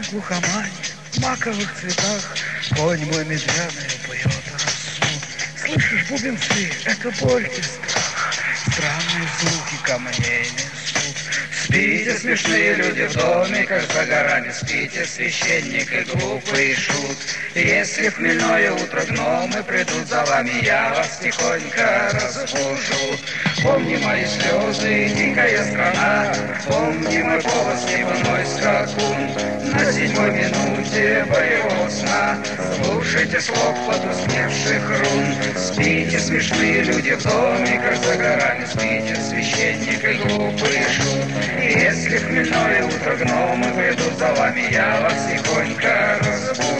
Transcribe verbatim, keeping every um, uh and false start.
глухомане, в маковых цветах конь мой медвяный поет росу. Слышишь, бубенцы, это боль и страх, странные звуки камней несут. Спите, смешные люди в домиках за горами, спите, священник и глупый шут. Если в хмельное утро гномы придут за вами, я вас тихонько разбужу. Помни мои слезы, дикая страна, помни мой голос, степной скакун. На седьмой минуте боевого сна слушайте слов потускневших рун. Спите, смешные люди в домиках за горами, спите, священник и глупый шут. Если в хмельное утро гномы придут за вами, я вас тихонько разбужу.